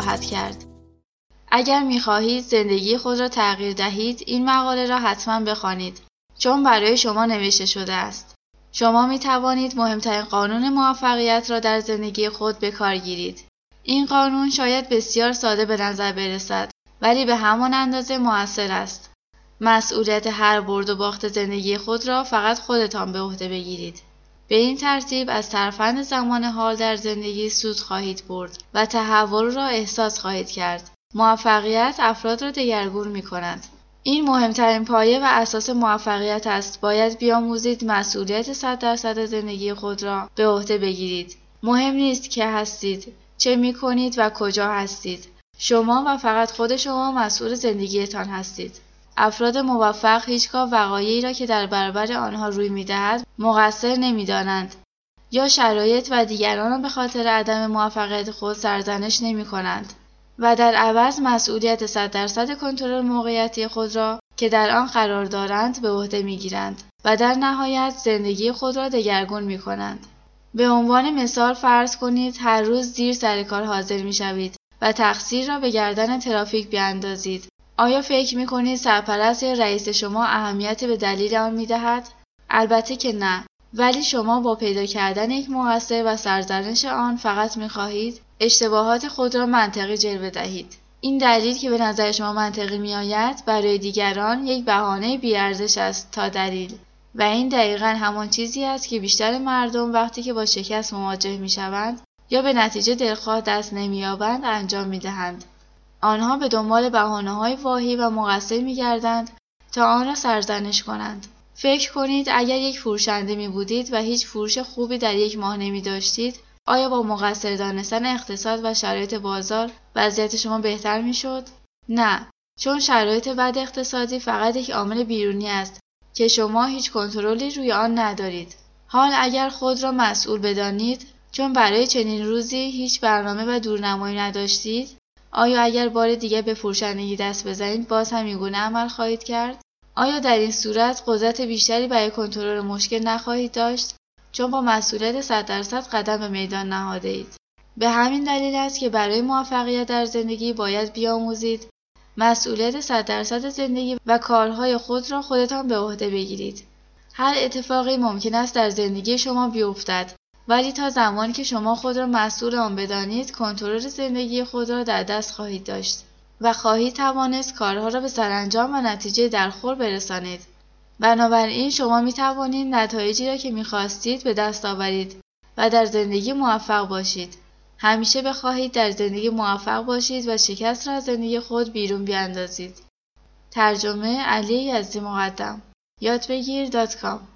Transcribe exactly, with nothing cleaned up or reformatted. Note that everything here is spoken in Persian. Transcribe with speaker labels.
Speaker 1: خواهد کرد. اگر می‌خواهید زندگی خود را تغییر دهید، این مقاله را حتما بخوانید، چون برای شما نوشته شده است. شما می‌توانید مهمترین قانون موفقیت را در زندگی خود به کار گیرید. این قانون شاید بسیار ساده به نظر برسد، ولی به همان اندازه مؤثر است. مسئولیت هر برد و باخت زندگی خود را فقط خودتان به عهده بگیرید. به این ترتیب از ترفند زمان حال در زندگی سود خواهید برد و تحول را احساس خواهید کرد. موفقیت افراد را دگرگون می‌کند. این مهمترین پایه و اساس موفقیت است. باید بیاموزید مسئولیت صد درصد زندگی خود را به عهده بگیرید. مهم نیست که هستید، چه می‌کنید و کجا هستید. شما و فقط خود شما مسئول زندگیتان هستید. افراد موفق هیچگاه وقایعی را که در برابر آنها روی می‌دهد مقصر نمی‌دانند یا شرایط و دیگران را به خاطر عدم موفقیت خود سرزنش نمی‌کنند و در عوض مسئولیت صد درصد کنترل موقعیتی خود را که در آن قرار دارند به عهده می‌گیرند و در نهایت زندگی خود را دگرگون می‌کنند. به عنوان مثال فرض کنید هر روز دیر سر کار حاضر می‌شوید و تقصیر را به گردن ترافیک بیاندازید. آیا فکر می‌کنید سرپرست یا رئیس شما اهمیت به دلیل آن می‌دهد؟ البته که نه، ولی شما با پیدا کردن یک مقصر و سرزنش آن فقط می‌خواهید اشتباهات خود را منطقی جلوه دهید. این دلیل که به نظر شما منطقی می‌آید برای دیگران یک بهانه بی‌ارزش است تا دلیل، و این دقیقاً همان چیزی است که بیشتر مردم وقتی که با شکست مواجه می‌شوند یا به نتیجه دلخواه دست نمی‌یابند انجام می‌دهند. آنها به دنبال بهانه‌های واهی و مقصر می‌گردند تا آن را سرزنش کنند. فکر کنید اگر یک فروشنده می‌بودید و هیچ فروش خوبی در یک ماه نمی‌داشتید، آیا با مقصر دانستن اقتصاد و شرایط بازار وضعیت شما بهتر می‌شد؟ نه، چون شرایط بد اقتصادی فقط یک عامل بیرونی است که شما هیچ کنترلی روی آن ندارید. حال اگر خود را مسئول بدانید، چون برای چنین روزی هیچ برنامه و دورنمایی نداشتید، آیا اگر بار دیگر به فروشندگی دست بزنید باز هم اینگونه عمل خواهید کرد؟ آیا در این صورت قدرت بیشتری برای کنترل مشکل نخواهید داشت؟ چون با مسئولیت صد درصد قدم به میدان نهاده اید. به همین دلیل است که برای موفقیت در زندگی باید بیاموزید مسئولیت صد درصد زندگی و کارهای خود را خودتان به عهده بگیرید. هر اتفاقی ممکن است در زندگی شما بیفتد، ولی تا زمانی که شما خود را مسئول آن بدانید، کنترل زندگی خود را در دست خواهید داشت و خواهید توانست کارها را به سرانجام و نتیجه درخور برسانید. بنابراین شما می توانید نتایجی را که می خواستید به دست آورید و در زندگی موفق باشید. همیشه بخواهید در زندگی موفق باشید و شکست را از زندگی خود بیرون بیاندازید. ترجمه علی یزدی مقدم یادبگیر دات کام